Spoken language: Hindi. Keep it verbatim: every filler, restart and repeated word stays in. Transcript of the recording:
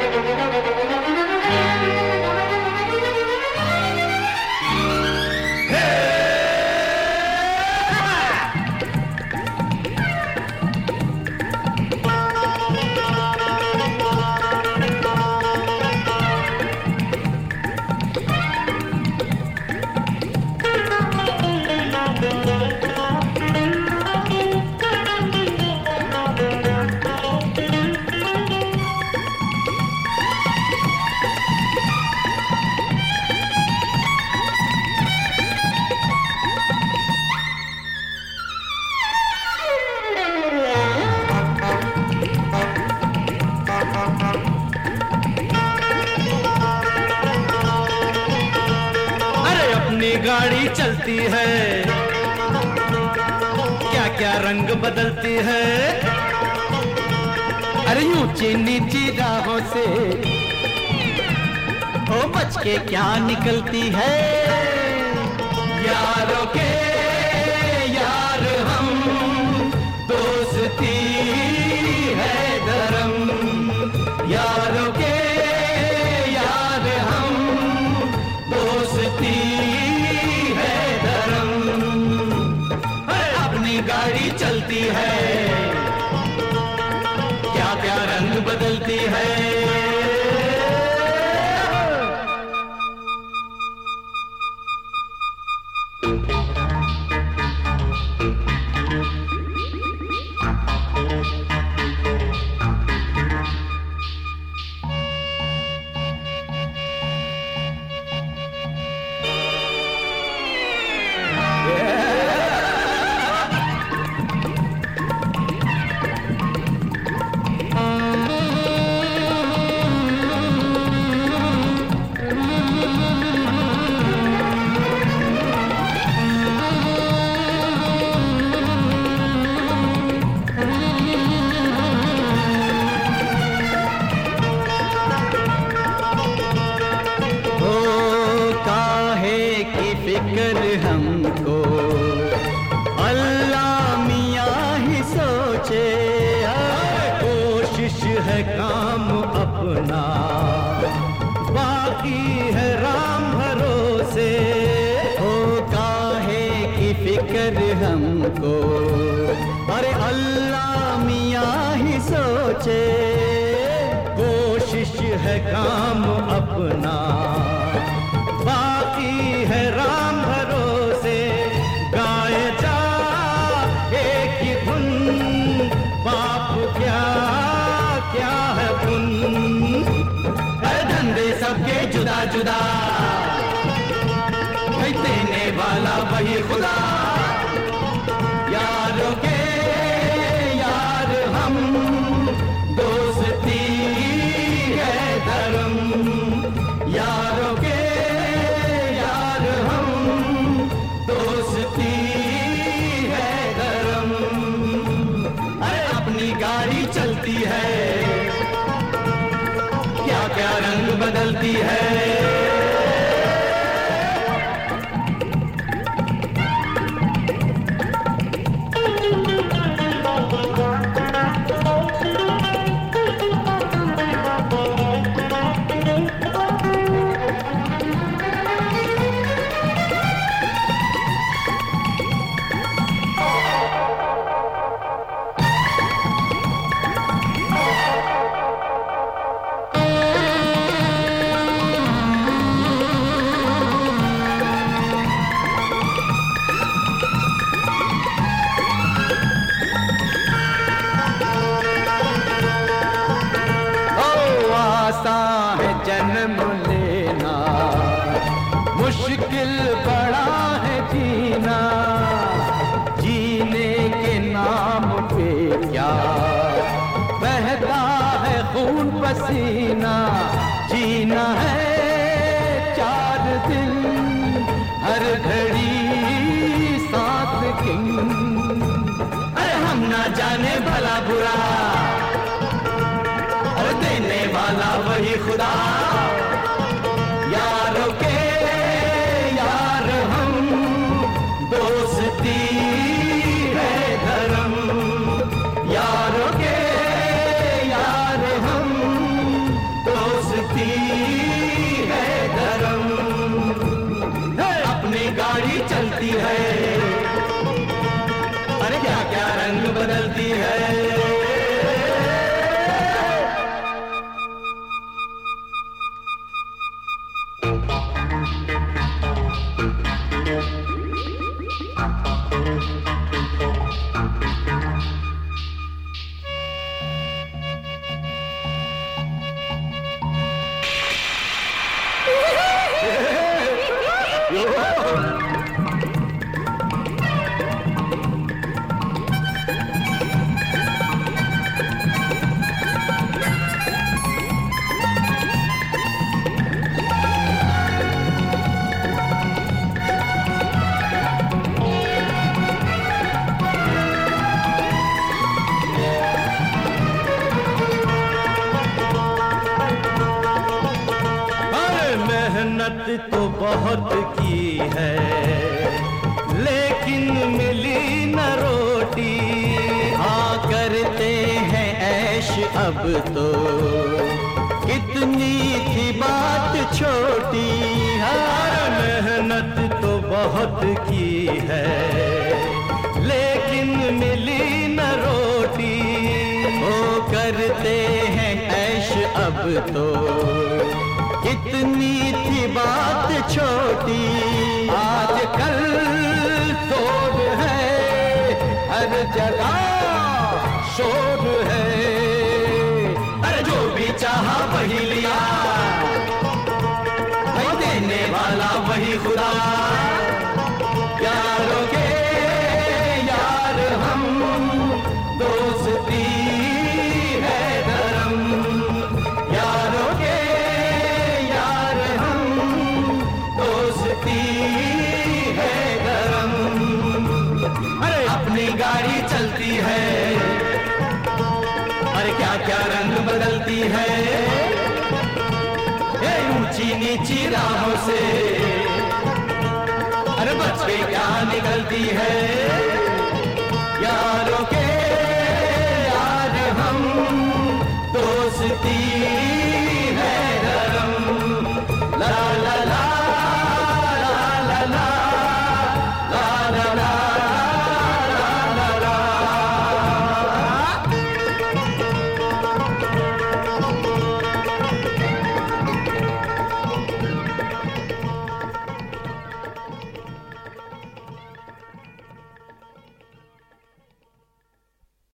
गाड़ी चलती है, क्या क्या रंग बदलती है। अरे ऊंची नीची राहों से ओ बच के क्या निकलती है। यारों के यार हम, दोस्ती है धर्म। यारों के यार हम, दोस्ती गाड़ी चलती है, क्या क्या रंग बदलती है। फिक्र हमको अल्लाह मियाँ ही सोचे, कोशिश है काम अपना, बाकी है राम भरोसे। हो काहे की फिक्र हमको, अरे अल्लाह मियाँ ही सोचे, कोशिश है काम अपना, बाकी है राम भरोसे। गाए जा एक ही धुन, बाप क्या क्या है पुन। धंधे सबके जुदा जुदा, देने वाला वही खुदा। यारों के यार हम, दोस्ती है धर्म। यारों के गाड़ी चलती है, क्या क्या रंग बदलती है। है जन्म लेना, मुश्किल बड़ा है जीना। जीने के नाम पे क्या बहता है खून पसीना। जीना है चार दिन, हर घड़ी साथ किंग। अरे हम ना जाने भला बुरा, देने वाला वही खुदा। यारों के यार हम, दोस्ती है धर्म। यारों के यार हम, तो बहुत की है, लेकिन मिली न रोटी। हाँ करते हैं ऐश अब तो, कितनी थी बात छोटी। हाँ मेहनत तो बहुत की है, लेकिन मिली न रोटी। ओ करते हैं ऐश अब तो, कितनी थी बात छोटी। आजकल शोर है हर जगह, शोर है। अरे जो भी चाहा वही लिया, वही देने वाला वही खुदा। यारों के यार हम, दोस्ती है धर्म। यारों के यार हम, दोस्ती है धर्म। अरे अपनी गाड़ी चलती है, अरे क्या क्या रंग बदलती है। ये ऊंची नीची राहों से, अरे बच के क्या निकलती है। यारों के यार हम, दोस्ती